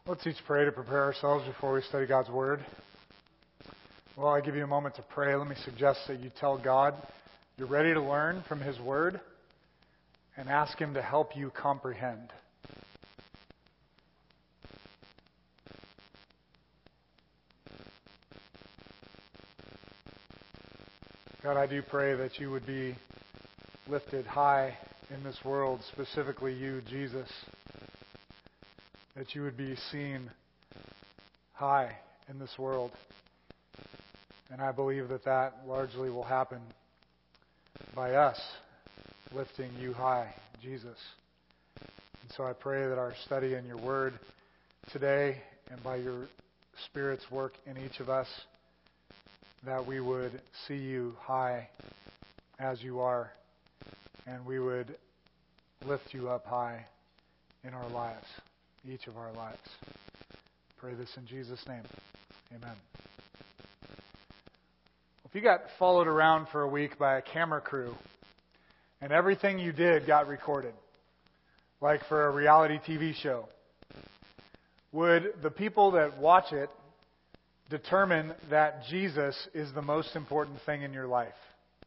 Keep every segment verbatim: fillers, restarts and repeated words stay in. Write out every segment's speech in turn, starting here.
Let's each pray to prepare ourselves before we study God's Word. While I give you a moment to pray, let me suggest that you tell God you're ready to learn from His Word and ask Him to help you comprehend. God, I do pray that you would be lifted high in this world, specifically you, Jesus. That you would be seen high in this world. And I believe that that largely will happen by us lifting you high, Jesus. And so I pray that our study in your word today and by your Spirit's work in each of us, that we would see you high as you are, and we would lift you up high in our lives. Each of our lives. Pray this in Jesus' name. Amen. If you got followed around for a week by a camera crew and everything you did got recorded, like for a reality T V show, would the people that watch it determine that Jesus is the most important thing in your life?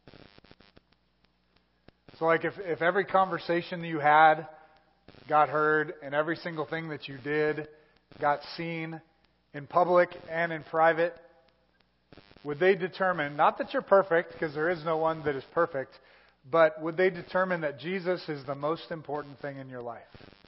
So like if, if every conversation you had got heard, and every single thing that you did got seen in public and in private, would they determine, not that you're perfect, because there is no one that is perfect, but would they determine that Jesus is the most important thing in your life?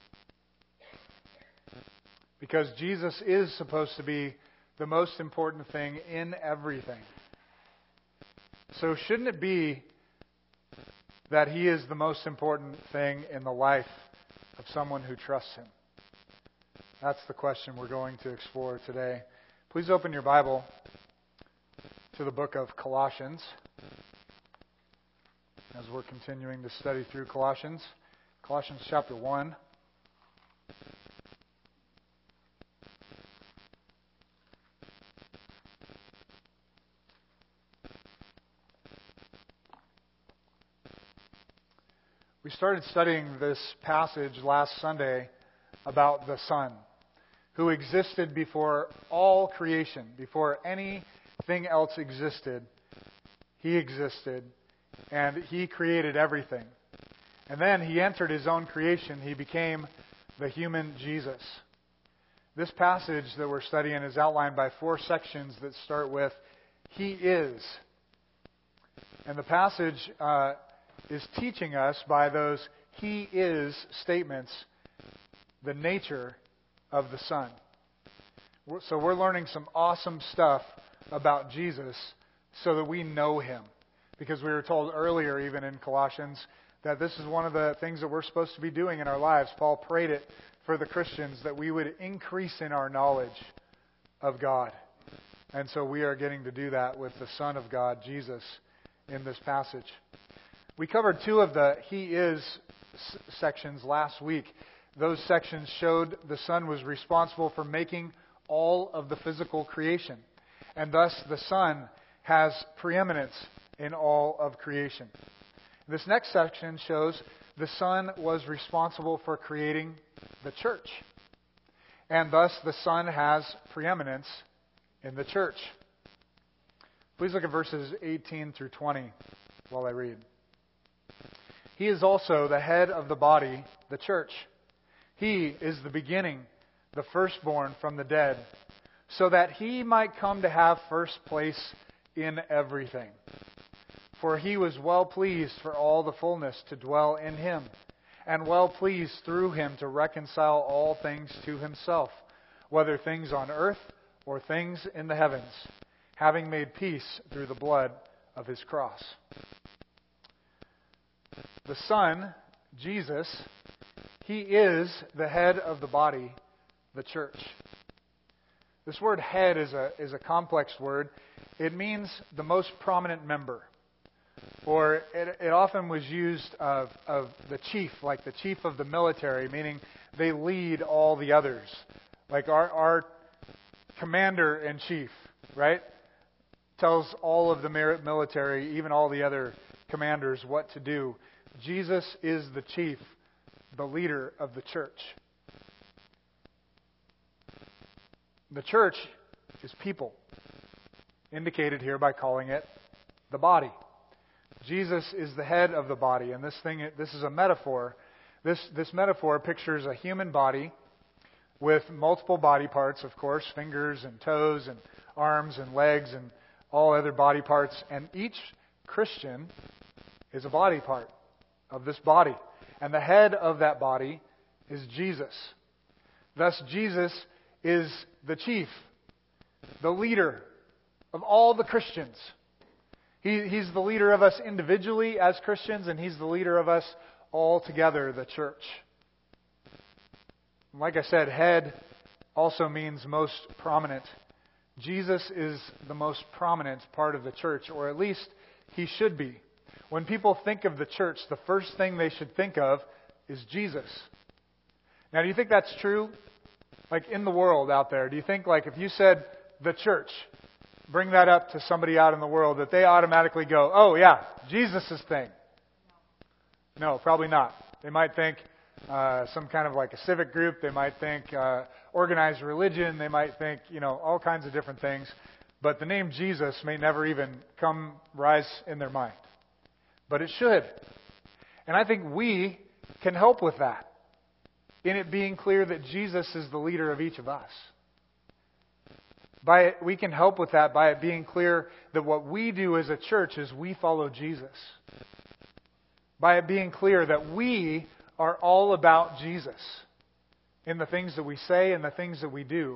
Because Jesus is supposed to be the most important thing in everything. So shouldn't it be that He is the most important thing in the life of someone who trusts Him? That's the question we're going to explore today. Please open your Bible to the book of Colossians as we're continuing to study through Colossians. Colossians chapter one. We started studying this passage last Sunday about the Son, who existed before all creation, before anything else existed. He existed, and He created everything. And then He entered His own creation. He became the human Jesus. This passage that we're studying is outlined by four sections that start with, He is. And the passage uh, is teaching us by those He is statements the nature of the Son. So we're learning some awesome stuff about Jesus so that we know Him. Because we were told earlier, even in Colossians, that this is one of the things that we're supposed to be doing in our lives. Paul prayed it for the Christians, that we would increase in our knowledge of God. And so we are getting to do that with the Son of God, Jesus, in this passage. We covered two of the He is sections last week. Those sections showed the Son was responsible for making all of the physical creation. And thus the Son has preeminence in all of creation. This next section shows the Son was responsible for creating the church. And thus the Son has preeminence in the church. Please look at verses eighteen through twenty while I read. He is also the head of the body, the church. He is the beginning, the firstborn from the dead, so that He might come to have first place in everything. For He was well pleased for all the fullness to dwell in Him, and well pleased through Him to reconcile all things to Himself, whether things on earth or things in the heavens, having made peace through the blood of His cross. The Son, Jesus, He is the head of the body, the church. This word head is a, is a complex word. It means the most prominent member. Or it, it often was used of, of the chief, like the chief of the military, meaning they lead all the others. Like our, our commander-in-chief, right, tells all of the military, even all the other commanders, what to do. Jesus is the chief, the leader of the church. The church is people, indicated here by calling it the body. Jesus is the head of the body, and this thing, this is a metaphor. This, this metaphor pictures a human body with multiple body parts, of course, fingers and toes and arms and legs and all other body parts, and each Christian is a body part of this body. And the head of that body is Jesus. Thus, Jesus is the chief, the leader of all the Christians. He, he's the leader of us individually as Christians, and He's the leader of us all together, the church. Like I said, head also means most prominent. Jesus is the most prominent part of the church, or at least He should be. When people think of the church, the first thing they should think of is Jesus. Now, do you think that's true? Like in the world out there, do you think like if you said the church, bring that up to somebody out in the world, that they automatically go, oh yeah, Jesus' thing? No, probably not. They might think uh, some kind of like a civic group. They might think uh, organized religion. They might think, you know, all kinds of different things. But the name Jesus may never even come rise in their mind. But it should. And I think we can help with that, in it being clear that Jesus is the leader of each of us. By it, we can help with that by it being clear that what we do as a church is we follow Jesus. By it being clear that we are all about Jesus in the things that we say and the things that we do.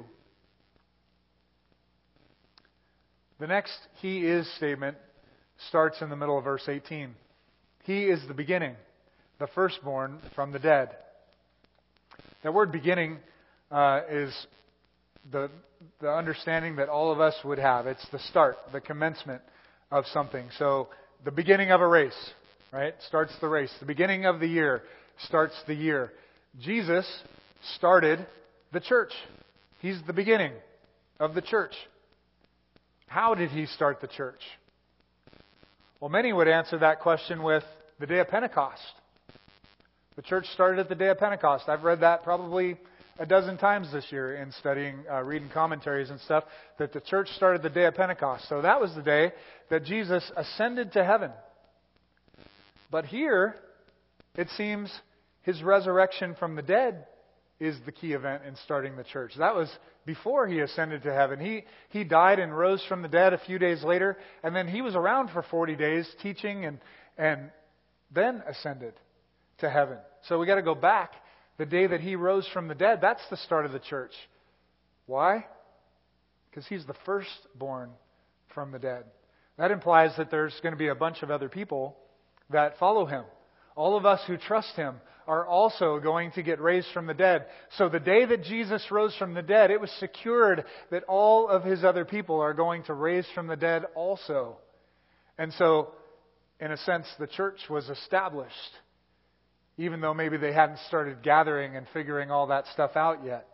The next He is statement starts in the middle of verse eighteen. He is the beginning, the firstborn from the dead. That word beginning uh, is the, the understanding that all of us would have. It's the start, the commencement of something. So the beginning of a race, right, starts the race. The beginning of the year starts the year. Jesus started the church. He's the beginning of the church. How did He start the church? Well, many would answer that question with the day of Pentecost. The church started at the day of Pentecost. I've read that probably a dozen times this year in studying, uh, reading commentaries and stuff, that the church started the day of Pentecost. So that was the day that Jesus ascended to heaven. But here, it seems His resurrection from the dead is the key event in starting the church. That was before He ascended to heaven. He, he died and rose from the dead a few days later, and then He was around for forty days teaching and, and then ascended to heaven. So we got to go back. The day that He rose from the dead, that's the start of the church. Why? Because He's the firstborn from the dead. That implies that there's going to be a bunch of other people that follow Him. All of us who trust Him are also going to get raised from the dead. So the day that Jesus rose from the dead, it was secured that all of His other people are going to raise from the dead also. And so, in a sense, the church was established, even though maybe they hadn't started gathering and figuring all that stuff out yet.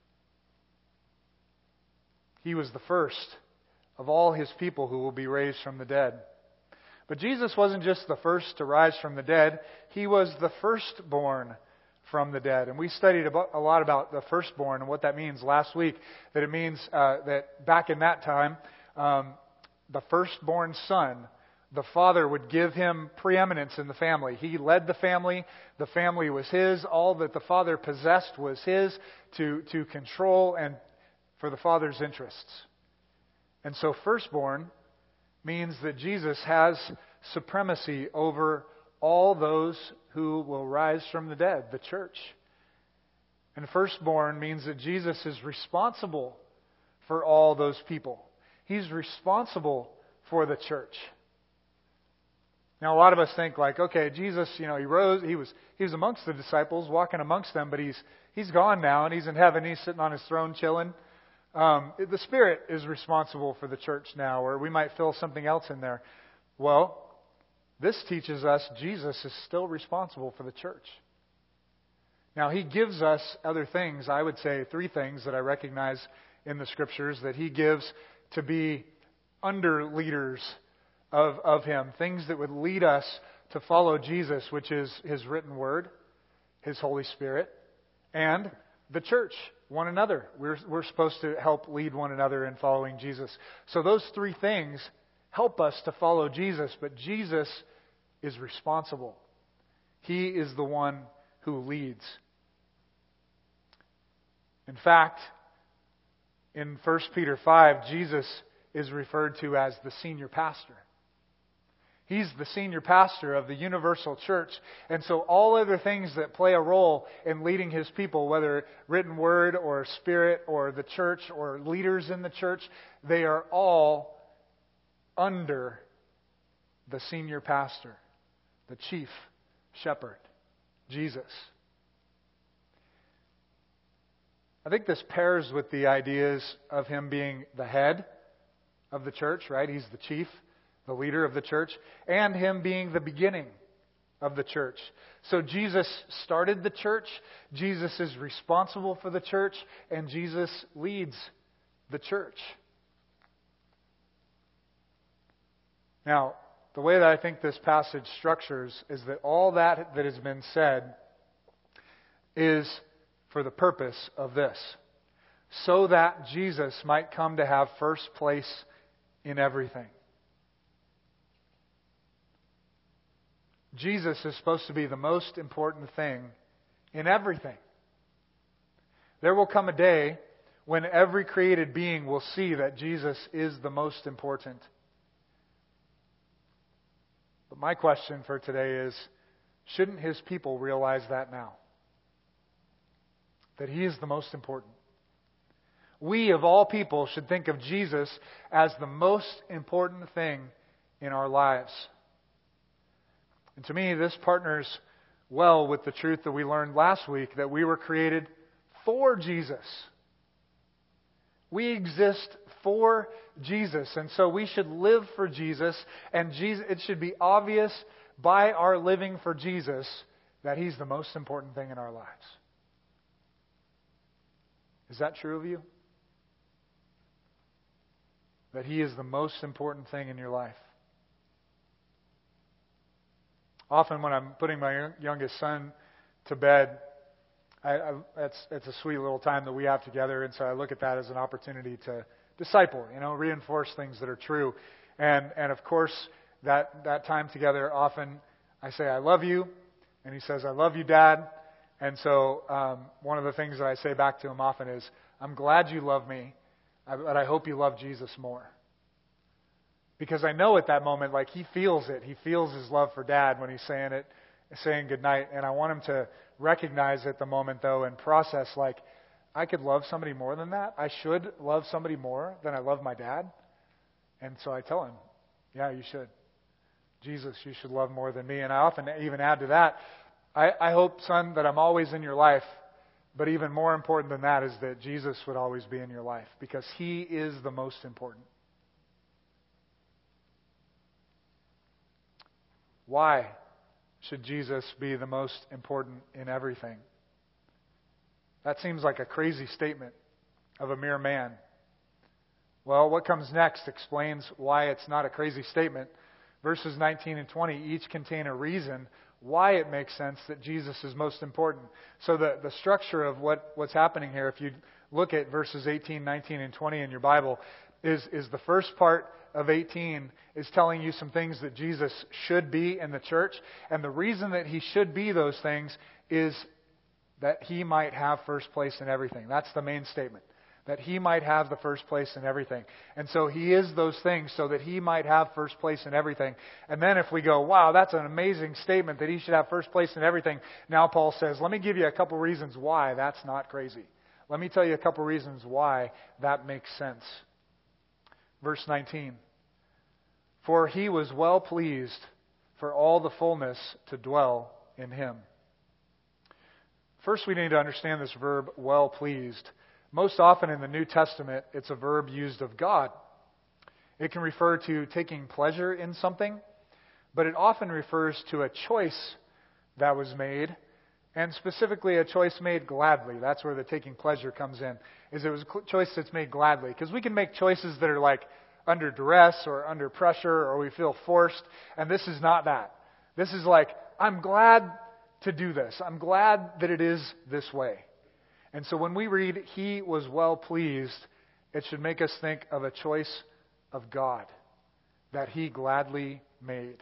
He was the first of all His people who will be raised from the dead. But Jesus wasn't just the first to rise from the dead. He was the firstborn from the dead. And we studied a lot about the firstborn and what that means last week. That it means uh, that back in that time, um, the firstborn son, the father would give him preeminence in the family. He led the family. The family was his. All that the father possessed was his to, to control and for the father's interests. And so firstborn means that Jesus has supremacy over all those who will rise from the dead, the church. And firstborn means that Jesus is responsible for all those people. He's responsible for the church. Now, a lot of us think like, okay, Jesus, you know, He rose, He was He was amongst the disciples, walking amongst them, but He's He's gone now, and He's in heaven, He's sitting on His throne chilling. Um, the Spirit is responsible for the church now, or we might fill something else in there. Well, this teaches us Jesus is still responsible for the church. Now, He gives us other things. I would say three things that I recognize in the Scriptures that He gives to be under leaders of, of Him. Things that would lead us to follow Jesus, which is His written Word, His Holy Spirit, and the church, one another. We're, we're supposed to help lead one another in following Jesus. So those three things help us to follow Jesus, but Jesus is responsible. He is the one who leads. In fact, in First Peter five, Jesus is referred to as the senior pastor. He's the senior pastor of the universal church. And so all other things that play a role in leading His people, whether written word or spirit or the church or leaders in the church, they are all under the senior pastor, the chief shepherd, Jesus. I think this pairs with the ideas of Him being the head of the church, right? He's the chief, the leader of the church, and Him being the beginning of the church. So Jesus started the church, Jesus is responsible for the church, and Jesus leads the church. Now, the way that I think this passage structures is that all that that has been said is for the purpose of this, so that Jesus might come to have first place in everything. Jesus is supposed to be the most important thing in everything. There will come a day when every created being will see that Jesus is the most important. But my question for today is, shouldn't His people realize that now? That He is the most important. We, of all people, should think of Jesus as the most important thing in our lives. And to me, this partners well with the truth that we learned last week, that we were created for Jesus. We exist for Jesus, and so we should live for Jesus, and Jesus, it should be obvious by our living for Jesus that He's the most important thing in our lives. Is that true of you? That He is the most important thing in your life? Often when I'm putting my youngest son to bed, I, I, it's, it's a sweet little time that we have together, and so I look at that as an opportunity to disciple, you know, reinforce things that are true. And and of course, that, that time together, often I say, I love you, and he says, I love you, Dad. And so um, one of the things that I say back to him often is, I'm glad you love me, but I hope you love Jesus more. Because I know at that moment, like, he feels it. He feels his love for Dad when he's saying it, saying goodnight. And I want him to recognize at the moment, though, and process, like, I could love somebody more than that. I should love somebody more than I love my dad. And so I tell him, yeah, you should. Jesus, you should love more than me. And I often even add to that, I, I hope, son, that I'm always in your life. But even more important than that is that Jesus would always be in your life, because He is the most important. Why should Jesus be the most important in everything? That seems like a crazy statement of a mere man. Well, what comes next explains why it's not a crazy statement. Verses nineteen and twenty each contain a reason why it makes sense that Jesus is most important. So the, the structure of what, what's happening here, if you look at verses eighteen, nineteen, and twenty in your Bible, is, is the first part of eighteen is telling you some things that Jesus should be in the church. And the reason that He should be those things is that He might have first place in everything. That's the main statement. That He might have the first place in everything. And so He is those things so that He might have first place in everything. And then if we go, wow, that's an amazing statement that He should have first place in everything. Now Paul says, let me give you a couple reasons why that's not crazy. Let me tell you a couple reasons why that makes sense. Verse nineteen. For He was well pleased for all the fullness to dwell in Him. First, we need to understand this verb, well pleased. Most often in the New Testament, it's a verb used of God. It can refer to taking pleasure in something, but it often refers to a choice that was made, and specifically a choice made gladly. That's where the taking pleasure comes in, is it was a choice that's made gladly. Because we can make choices that are like under duress or under pressure, or we feel forced, and this is not that. This is like, I'm glad to do this. I'm glad that it is this way. And so when we read, He was well pleased, it should make us think of a choice of God that He gladly made.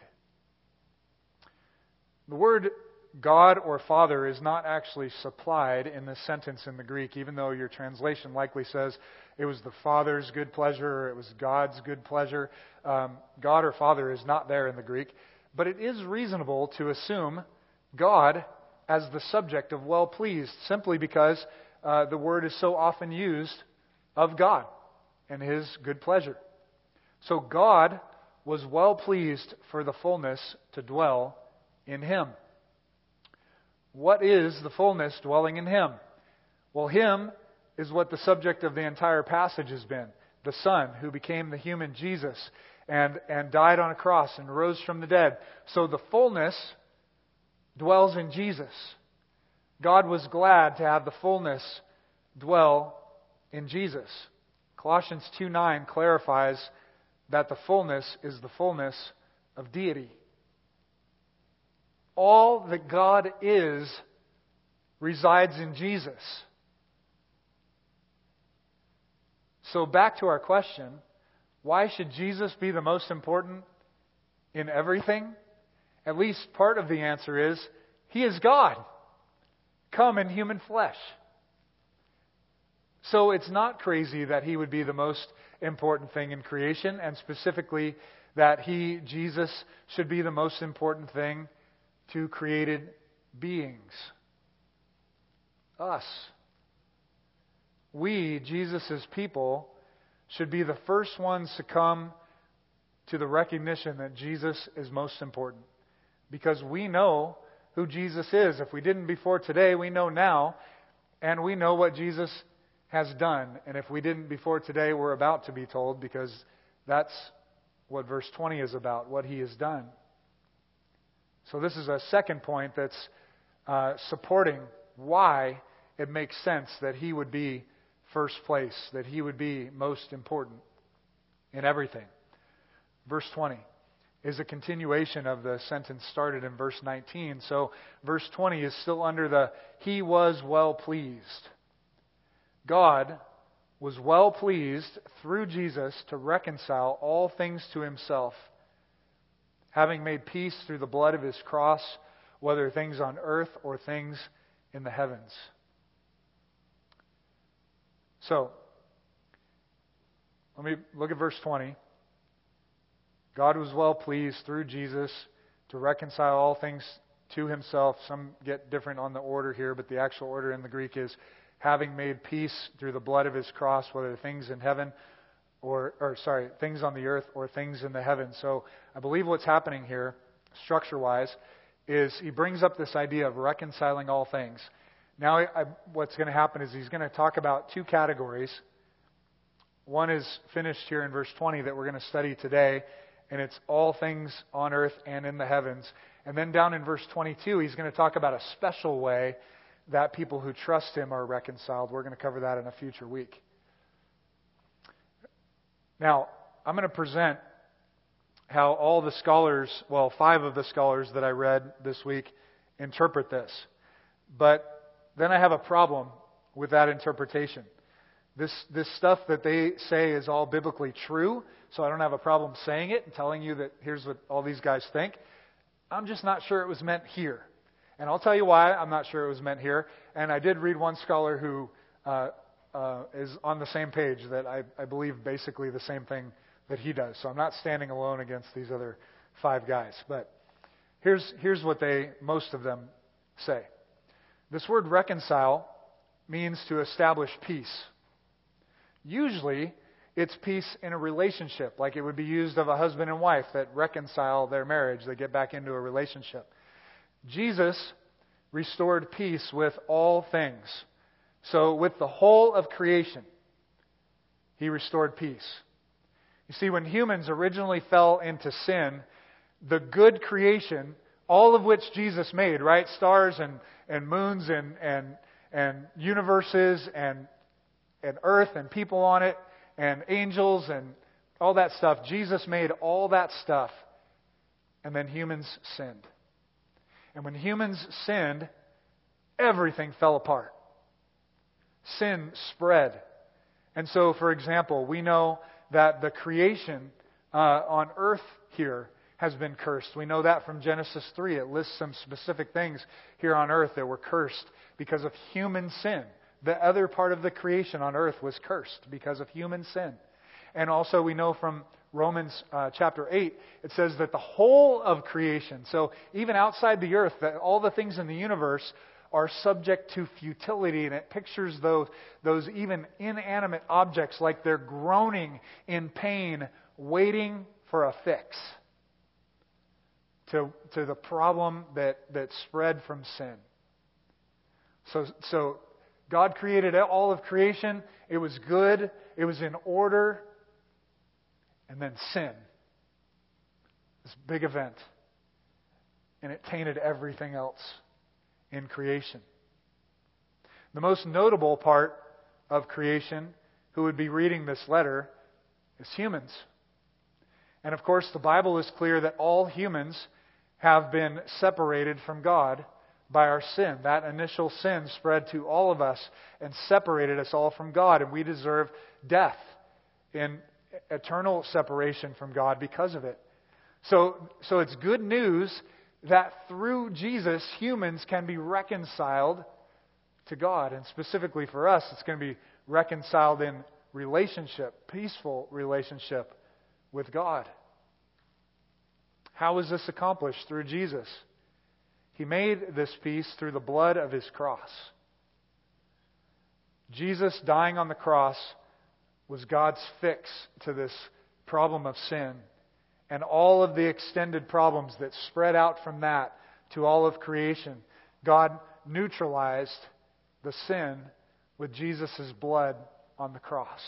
The word God or Father is not actually supplied in this sentence in the Greek, even though your translation likely says it was the Father's good pleasure or it was God's good pleasure. Um, God or Father is not there in the Greek, but it is reasonable to assume God as the subject of well pleased, simply because uh, the word is so often used of God and His good pleasure. So God was well pleased for the fullness to dwell in Him. What is the fullness dwelling in Him? Well, Him is what the subject of the entire passage has been. The Son who became the human Jesus and, and died on a cross and rose from the dead. So the fullness dwells in Jesus. God was glad to have the fullness dwell in Jesus. Colossians two nine clarifies that the fullness is the fullness of deity. All that God is resides in Jesus. So back to our question, why should Jesus be the most important in everything? At least part of the answer is, He is God, come in human flesh. So it's not crazy that He would be the most important thing in creation, and specifically that He, Jesus, should be the most important thing to created beings. Us. We, Jesus' people, should be the first ones to come to the recognition that Jesus is most important. Because we know who Jesus is. If we didn't before today, we know now. And we know what Jesus has done. And if we didn't before today, we're about to be told, because that's what verse twenty is about, what He has done. So this is a second point that's uh, supporting why it makes sense that He would be first place, that He would be most important in everything. Verse twenty is a continuation of the sentence started in verse nineteen. So verse twenty is still under the He was well pleased. God was well pleased through Jesus to reconcile all things to Himself, having made peace through the blood of His cross, whether things on earth or things in the heavens. So, let me look at verse twenty. God was well pleased through Jesus to reconcile all things to Himself. Some get different on the order here, but the actual order in the Greek is having made peace through the blood of His cross, whether things in heaven or, or sorry, things on the earth or things in the heavens. So I believe what's happening here, structure-wise, is He brings up this idea of reconciling all things. Now, I, what's going to happen is He's going to talk about two categories. One is finished here in verse twenty that we're going to study today, and it's all things on earth and in the heavens. And then down in verse twenty-two, He's going to talk about a special way that people who trust Him are reconciled. We're going to cover that in a future week. Now, I'm going to present how all the scholars, well, five of the scholars that I read this week, interpret this. But then I have a problem with that interpretation. This this stuff that they say is all biblically true, so I don't have a problem saying it and telling you that here's what all these guys think. I'm just not sure it was meant here. And I'll tell you why I'm not sure it was meant here. And I did read one scholar who uh, uh, is on the same page, that I, I believe basically the same thing that he does. So I'm not standing alone against these other five guys. But here's here's what they, most of them, say. This word reconcile means to establish peace. Usually, it's peace in a relationship, like it would be used of a husband and wife that reconcile their marriage, they get back into a relationship. Jesus restored peace with all things. So with the whole of creation, He restored peace. You see, when humans originally fell into sin, the good creation, all of which Jesus made, right? Stars and, and moons and, and, and universes and, and earth and people on it and angels and all that stuff. Jesus made all that stuff, and then humans sinned. And when humans sinned, everything fell apart. sin spread. And so, for example, we know that the creation uh, on earth here has been cursed. We know that from Genesis three. It lists some specific things here on earth that were cursed because of human sin. The other part of the creation on earth was cursed because of human sin. And also we know from Romans uh, chapter eight, it says that the whole of creation, so even outside the earth, that all the things in the universe are subject to futility, and it pictures those, those even inanimate objects like they're groaning in pain, waiting for a fix to, to the problem that, that spread from sin. So, so God created all of creation. It was good. It was in order. And then sin. This big event. And it tainted everything else in creation. The most notable part of creation, who would be reading this letter, is humans. And of course, the Bible is clear that all humans have been separated from God by our sin. That initial sin spread to all of us and separated us all from God, and we deserve death in eternal separation from God because of it. So, so it's good news that through Jesus, humans can be reconciled to God. And specifically for us, it's going to be reconciled in relationship, peaceful relationship with God. How is this accomplished? Through Jesus. He made this peace through the blood of His cross. Jesus dying on the cross was God's fix to this problem of sin and all of the extended problems that spread out from that to all of creation. God neutralized the sin with Jesus' blood on the cross.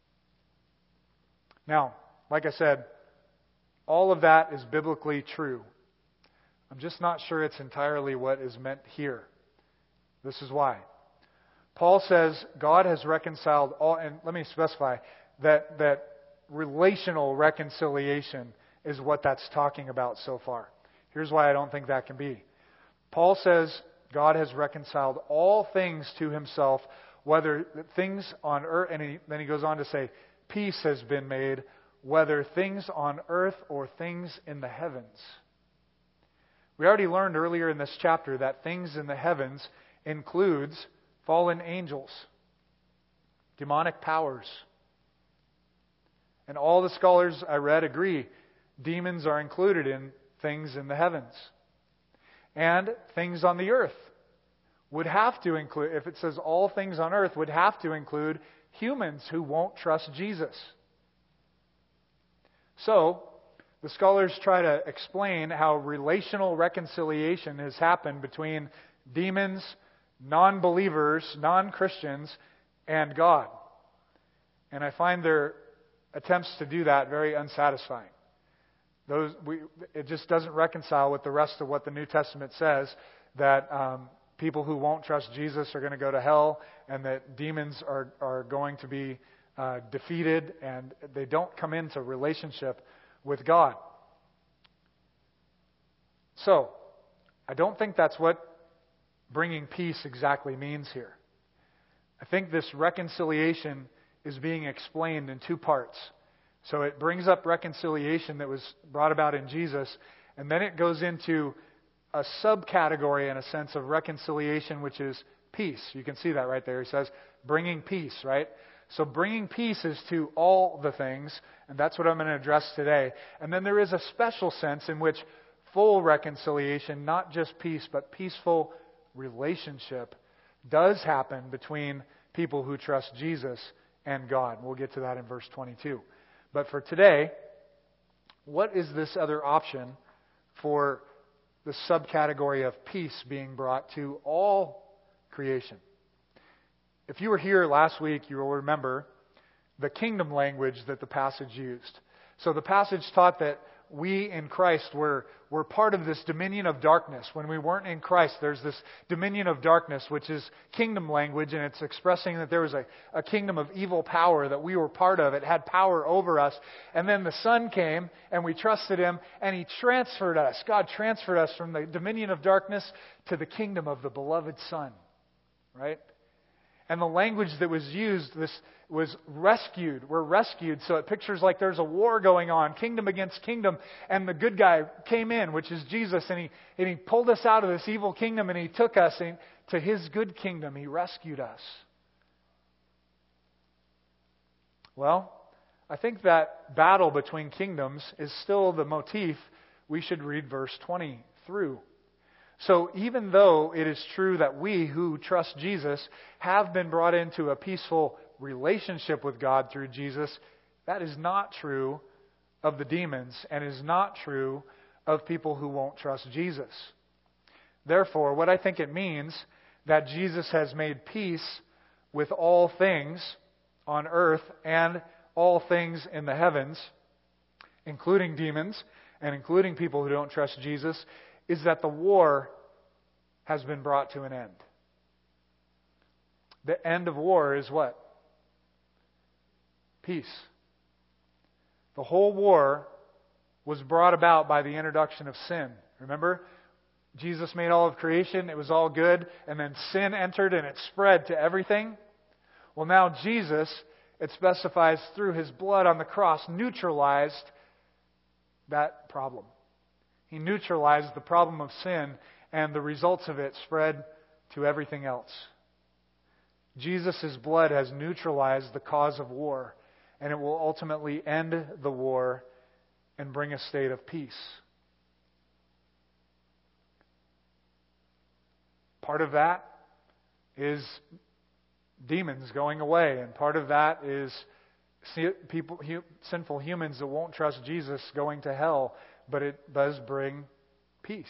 Now, like I said, all of that is biblically true. I'm just not sure it's entirely what is meant here. This is why. Paul says God has reconciled all, and let me specify that, that relational reconciliation is what that's talking about so far. Here's why I don't think that can be. Paul says God has reconciled all things to Himself, whether things on earth, and he, then he goes on to say, peace has been made, whether things on earth or things in the heavens. We already learned earlier in this chapter that things in the heavens includes fallen angels, demonic powers. And all the scholars I read agree demons are included in things in the heavens. And things on the earth would have to include, if it says all things on earth, would have to include humans who won't trust Jesus. So, the scholars try to explain how relational reconciliation has happened between demons, non-believers, non-Christians, and God. And I find their attempts to do that very unsatisfying. Those we, it just doesn't reconcile with the rest of what the New Testament says, that um, people who won't trust Jesus are going to go to hell, and that demons are, are going to be uh, defeated, and they don't come into relationship with God. So, I don't think that's what bringing peace exactly means here. I think this reconciliation is being explained in two parts. So it brings up reconciliation that was brought about in Jesus, and then it goes into a subcategory, in a sense, of reconciliation, which is peace. You can see that right there. He says, bringing peace, right? So bringing peace is to all the things, and that's what I'm going to address today. And then there is a special sense in which full reconciliation, not just peace, but peaceful relationship, does happen between people who trust Jesus and God. We'll get to that in verse twenty-two. But for today, what is this other option for the subcategory of peace being brought to all creation? If you were here last week, you will remember the kingdom language that the passage used. So the passage taught that we in Christ were, were part of this dominion of darkness. When we weren't in Christ, there's this dominion of darkness, which is kingdom language, and it's expressing that there was a, a kingdom of evil power that we were part of. It had power over us. And then the Son came, and we trusted Him, and He transferred us. God transferred us from the dominion of darkness to the kingdom of the beloved Son. Right? And the language that was used, this was rescued. We're rescued. So it pictures like there's a war going on, kingdom against kingdom. And the good guy came in, which is Jesus, and he, and he pulled us out of this evil kingdom, and he took us in, to his good kingdom. He rescued us. Well, I think that battle between kingdoms is still the motif we should read verse twenty through. So even though it is true that we who trust Jesus have been brought into a peaceful relationship with God through Jesus, that is not true of the demons and is not true of people who won't trust Jesus. Therefore, what I think it means that Jesus has made peace with all things on earth and all things in the heavens, including demons and including people who don't trust Jesus, is that the war has been brought to an end. The end of war is what? Peace. The whole war was brought about by the introduction of sin. Remember? Jesus made all of creation, it was all good, and then sin entered and it spread to everything. Well, now Jesus, it specifies through his blood on the cross, neutralized that problem. He neutralized the problem of sin, and the results of it spread to everything else. Jesus' blood has neutralized the cause of war, and it will ultimately end the war and bring a state of peace. Part of that is demons going away, and part of that is people, sinful humans that won't trust Jesus going to hell. But it does bring peace.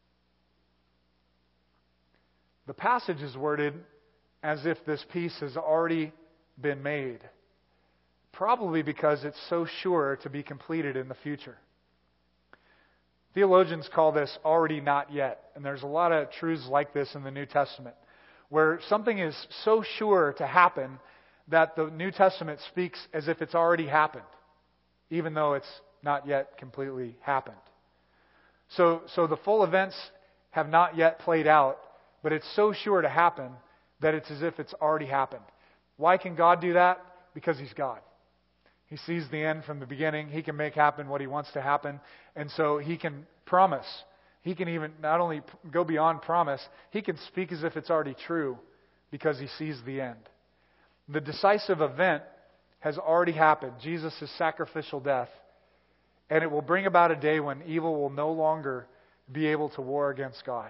The passage is worded as if this peace has already been made, probably because it's so sure to be completed in the future. Theologians call this already not yet, and there's a lot of truths like this in the New Testament, where something is so sure to happen that the New Testament speaks as if it's already happened, even though it's not yet completely happened. So, so the full events have not yet played out, but it's so sure to happen that it's as if it's already happened. Why can God do that? Because He's God. He sees the end from the beginning. He can make happen what He wants to happen. And so He can promise. He can even not only go beyond promise, He can speak as if it's already true because He sees the end. The decisive event has already happened. Jesus' sacrificial death. And it will bring about a day when evil will no longer be able to war against God.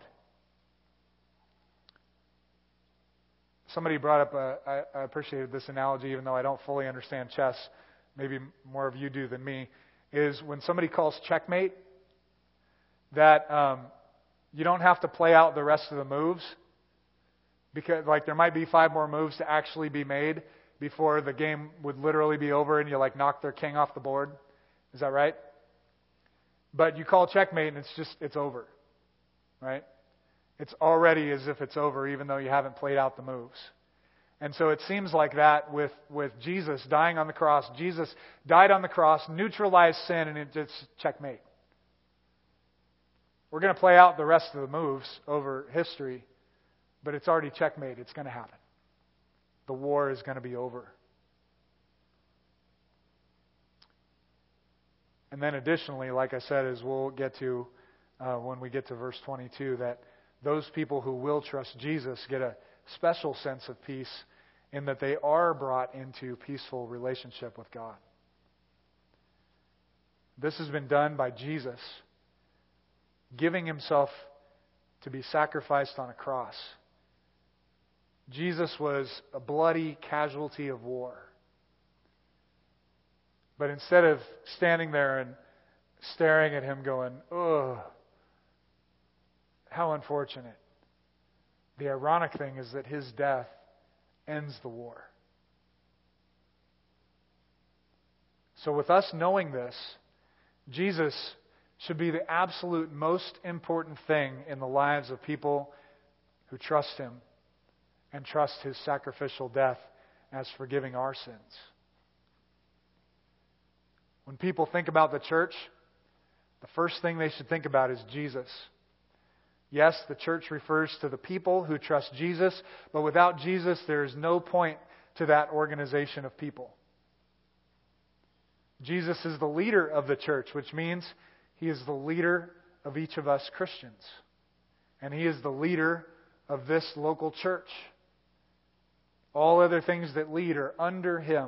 Somebody brought up, a, I, I appreciated this analogy, even though I don't fully understand chess. Maybe more of you do than me. Is when somebody calls checkmate, that um, you don't have to play out the rest of the moves. Because like there might be five more moves to actually be made before the game would literally be over and you like knock their king off the board. Is that right? But you call checkmate and it's just, it's over. Right? It's already as if it's over even though you haven't played out the moves. And so it seems like that with, with Jesus dying on the cross. Jesus died on the cross, neutralized sin, and it just checkmate. We're going to play out the rest of the moves over history, but it's already checkmate. It's going to happen. The war is going to be over. And then additionally, like I said, as we'll get to uh, when we get to verse twenty-two, that those people who will trust Jesus get a special sense of peace in that they are brought into peaceful relationship with God. This has been done by Jesus giving Himself to be sacrificed on a cross. Jesus was a bloody casualty of war. But instead of standing there and staring at Him going, ugh, how unfortunate. The ironic thing is that His death ends the war. So with us knowing this, Jesus should be the absolute most important thing in the lives of people who trust Him and trust His sacrificial death as forgiving our sins. When people think about the church, the first thing they should think about is Jesus. Yes, the church refers to the people who trust Jesus, but without Jesus, there is no point to that organization of people. Jesus is the leader of the church, which means He is the leader of each of us Christians. And He is the leader of this local church. All other things that lead are under Him.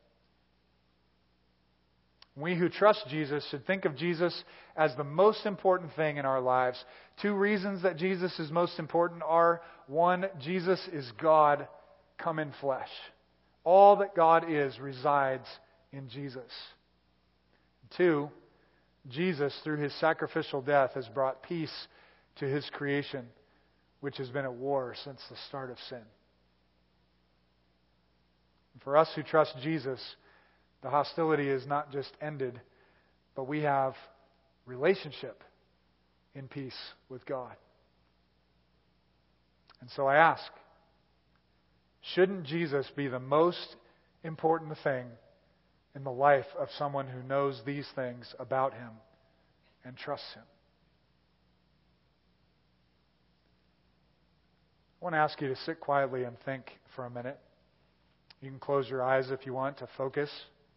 We who trust Jesus should think of Jesus as the most important thing in our lives. Two reasons that Jesus is most important are, one, Jesus is God come in flesh. All that God is resides in Jesus. Two, Jesus, through His sacrificial death, has brought peace to His creation, which has been at war since the start of sin. And for us who trust Jesus, the hostility is not just ended, but we have relationship in peace with God. And so I ask, shouldn't Jesus be the most important thing in the life of someone who knows these things about Him and trusts Him? I want to ask you to sit quietly and think for a minute. You can close your eyes if you want to focus.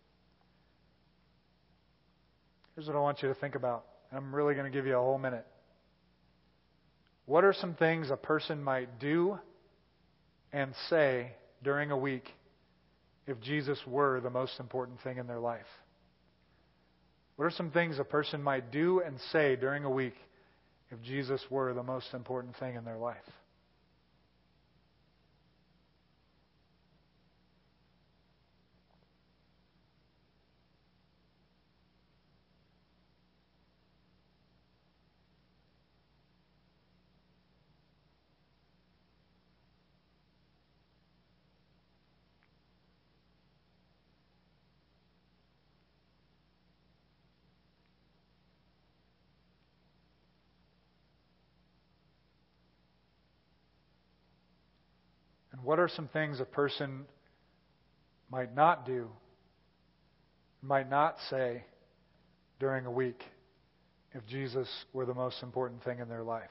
Here's what I want you to think about. I'm really going to give you a whole minute. What are some things a person might do and say during a week if Jesus were the most important thing in their life? What are some things a person might do and say during a week if Jesus were the most important thing in their life? And what are some things a person might not do, might not say during a week if Jesus were the most important thing in their life?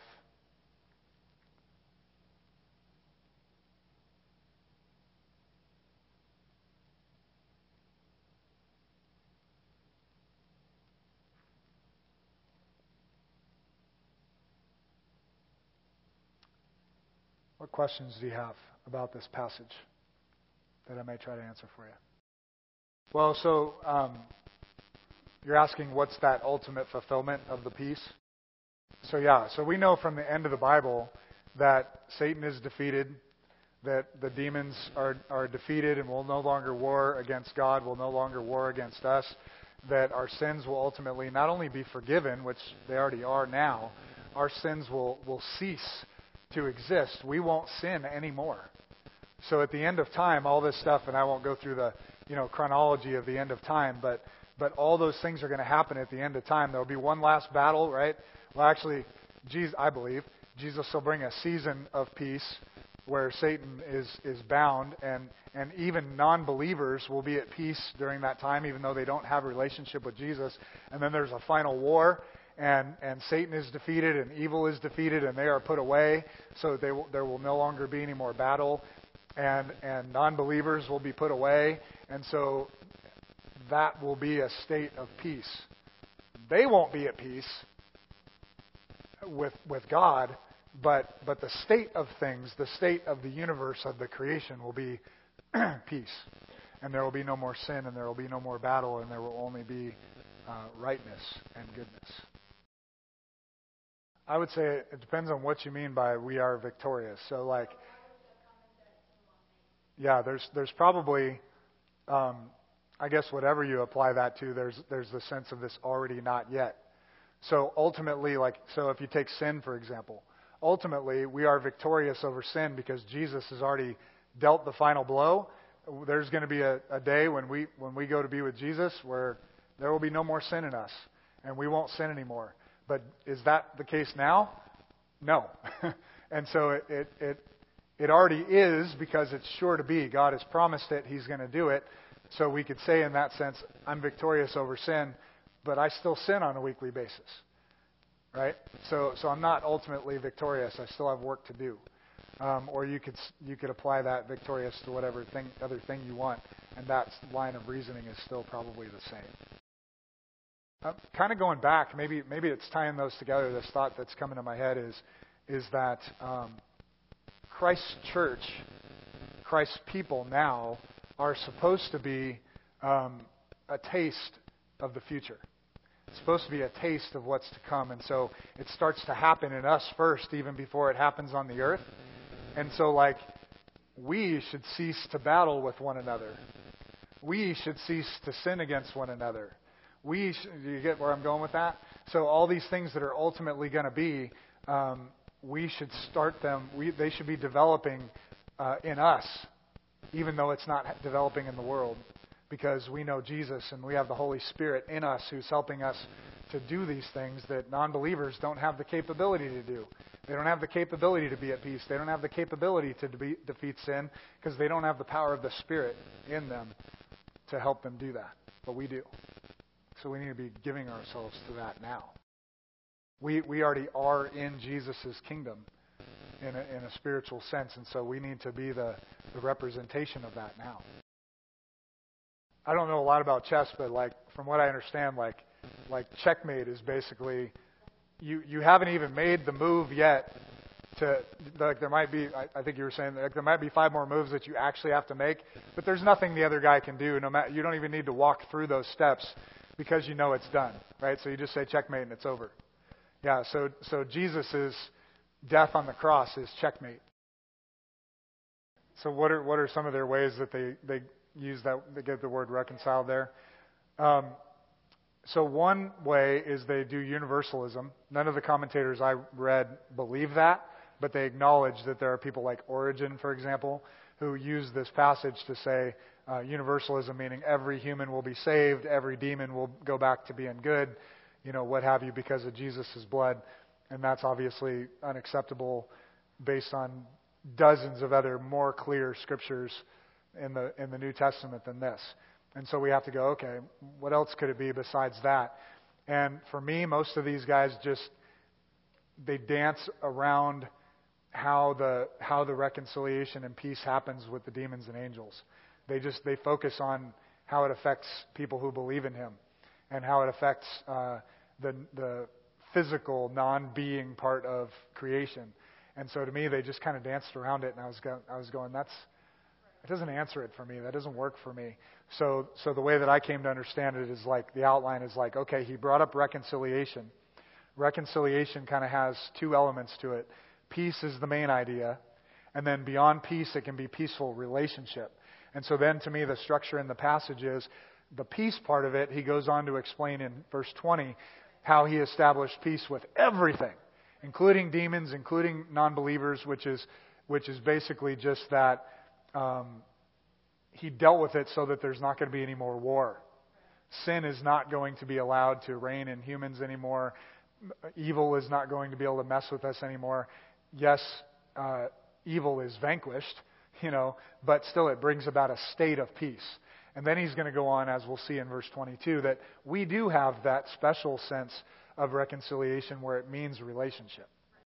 What questions do you have about this passage that I may try to answer for you? Well, so um, you're asking what's that ultimate fulfillment of the peace? So yeah, so we know from the end of the Bible that Satan is defeated, that the demons are, are defeated and will no longer war against God, will no longer war against us, that our sins will ultimately not only be forgiven, which they already are now, our sins will, will cease to exist. We won't sin anymore. So at the end of time, all this stuff, and I won't go through the you know chronology of the end of time, but but all those things are going to happen at the end of time. There will be one last battle, right? Well, actually, Jesus, I believe Jesus will bring a season of peace where Satan is is bound, and and even non-believers will be at peace during that time, even though they don't have a relationship with Jesus. And then there's a final war. And, and Satan is defeated, and evil is defeated, and they are put away, so they will, there will no longer be any more battle, and, and non-believers will be put away, and so that will be a state of peace. They won't be at peace with with God, but but the state of things, the state of the universe, of the creation will be peace, and there will be no more sin, and there will be no more battle, and there will only be uh, rightness and goodness. I would say it depends on what you mean by we are victorious. So like, yeah, there's there's probably, um, I guess whatever you apply that to, there's there's the sense of this already not yet. So ultimately, like, so if you take sin, for example, ultimately we are victorious over sin because Jesus has already dealt the final blow. There's going to be a, a day when we when we go to be with Jesus where there will be no more sin in us, and we won't sin anymore. But is that the case now? No. And so it, it it it already is, because it's sure to be. God has promised it. He's going to do it. So we could say in that sense, I'm victorious over sin, but I still sin on a weekly basis. right? So, so I'm not ultimately victorious. I still have work to do. Um, or you could you could apply that victorious to whatever thing other thing you want, and that line of reasoning is still probably the same. Uh, kind of going back, maybe maybe it's tying those together. This thought that's coming to my head is is that um, Christ's church, Christ's people now are supposed to be um, a taste of the future. It's supposed to be a taste of what's to come, and so it starts to happen in us first, even before it happens on the earth. And so, like, we should cease to battle with one another. We should cease to sin against one another. We, sh- do you get where I'm going with that? So all these things that are ultimately going to be, um, we should start them. We, they should be developing uh, in us, even though it's not developing in the world, because we know Jesus and we have the Holy Spirit in us who's helping us to do these things that non-believers don't have the capability to do. They don't have the capability to be at peace. They don't have the capability to de- defeat sin because they don't have the power of the Spirit in them to help them do that. But we do. So we need to be giving ourselves to that now. We we already are in Jesus' kingdom in a, in a spiritual sense, and so we need to be the, the representation of that now. I don't know a lot about chess, but like from what I understand, like like checkmate is basically you you haven't even made the move yet. To like there might be, I, I think you were saying like there might be five more moves that you actually have to make, but there's nothing the other guy can do. No matter, you don't even need to walk through those steps because you know it's done, right? So you just say checkmate and it's over. Yeah. So so Jesus' death on the cross is checkmate. So what are what are some of their ways that they they use that they get the word reconciled there? Um, So one way is they do universalism. None of the commentators I read believe that, but they acknowledge that there are people like Origen, for example, who use this passage to say uh, universalism, meaning every human will be saved, every demon will go back to being good, you know, what have you, because of Jesus' blood. And that's obviously unacceptable based on dozens of other more clear scriptures in the in the New Testament than this. And so we have to go, okay, what else could it be besides that? And for me, most of these guys just, they dance around how the how the reconciliation and peace happens with the demons and angels. They just, they focus on how it affects people who believe in Him and how it affects uh, the the physical, non-being part of creation. And so to me, they just kind of danced around it, and I was go, I was going, that's, it doesn't answer it for me. That doesn't work for me. So so the way that I came to understand it is like, the outline is like, okay, he brought up reconciliation. Reconciliation kind of has two elements to it. Peace is the main idea. And then beyond peace, it can be peaceful relationship. And so then to me, the structure in the passage is the peace part of it. He goes on to explain in verse twenty how he established peace with everything, including demons, including non-believers, which is which is basically just that um, he dealt with it so that there's not going to be any more war. Sin is not going to be allowed to reign in humans anymore. Evil is not going to be able to mess with us anymore. Yes, uh, evil is vanquished, you know, but still it brings about a state of peace. And then he's going to go on, as we'll see in verse twenty-two, that we do have that special sense of reconciliation where it means relationship.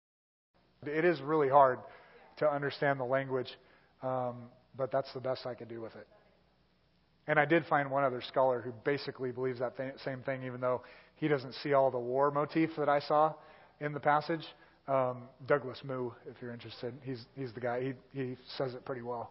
It is really hard to understand the language, um, but that's the best I could do with it. And I did find one other scholar who basically believes that th- same thing, even though he doesn't see all the war motif that I saw in the passage. Um, Douglas Moo, if you're interested, he's he's the guy. He he says it pretty well.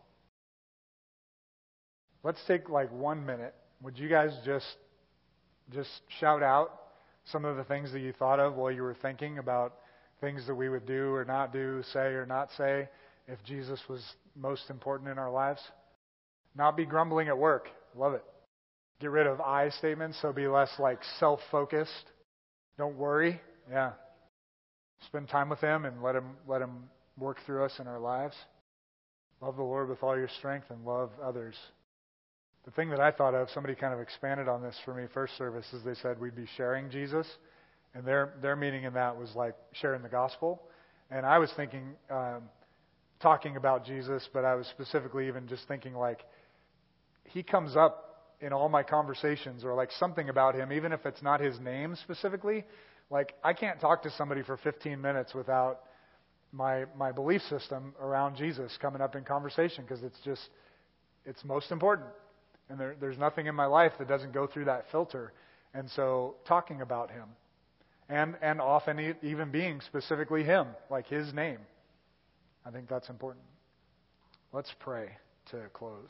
Let's take like one minute. Would you guys just just shout out some of the things that you thought of while you were thinking about things that we would do or not do, say or not say, if Jesus was most important in our lives? Not be grumbling at work. Love it. Get rid of I statements, so be less like self-focused. Don't worry. Yeah. Spend time with Him and let Him let Him work through us in our lives. Love the Lord with all your strength and love others. The thing that I thought of, somebody kind of expanded on this for me first service, is they said we'd be sharing Jesus. And their their meaning in that was like sharing the gospel. And I was thinking, um, talking about Jesus, but I was specifically even just thinking like, He comes up in all my conversations, or like something about Him, even if it's not His name specifically, Like, I can't talk to somebody for fifteen minutes without my my belief system around Jesus coming up in conversation, because it's just, it's most important. And there, there's nothing in my life that doesn't go through that filter. And so talking about Him, and, and often e- even being specifically Him, like His name, I think that's important. Let's pray to close.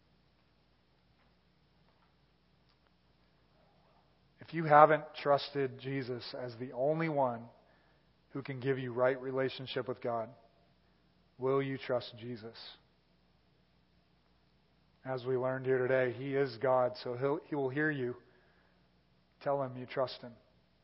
If you haven't trusted Jesus as the only one who can give you right relationship with God, will you trust Jesus? As we learned here today, He is God, so he'll, He will hear you. Tell Him you trust Him.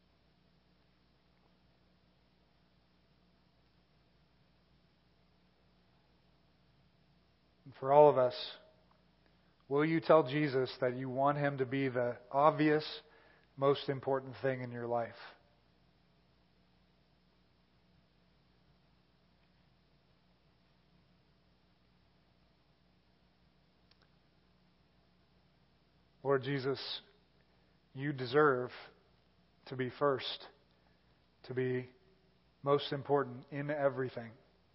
And for all of us, will you tell Jesus that you want Him to be the obvious, most important thing in your life? Lord Jesus, you deserve to be first, to be most important in everything.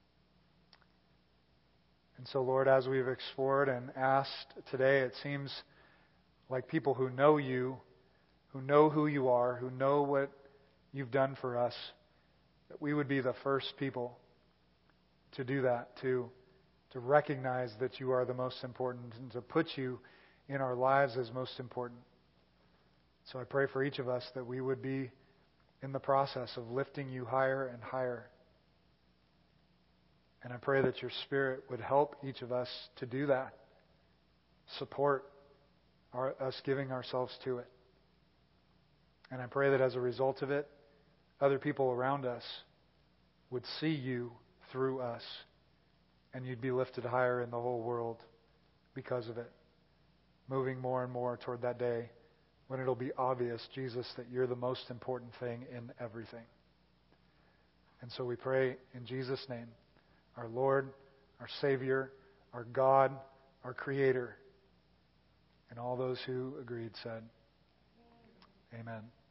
And so, Lord, as we've explored and asked today, it seems like people who know you, who know who you are, who know what you've done for us, that we would be the first people to do that, to, to recognize that you are the most important, and to put you in our lives as most important. So I pray for each of us that we would be in the process of lifting you higher and higher. And I pray that your Spirit would help each of us to do that, support our, us giving ourselves to it. And I pray that as a result of it, other people around us would see you through us, and you'd be lifted higher in the whole world because of it, moving more and more toward that day when it'll be obvious, Jesus, that you're the most important thing in everything. And so we pray in Jesus' name, our Lord, our Savior, our God, our Creator. And all those who agreed said, Amen.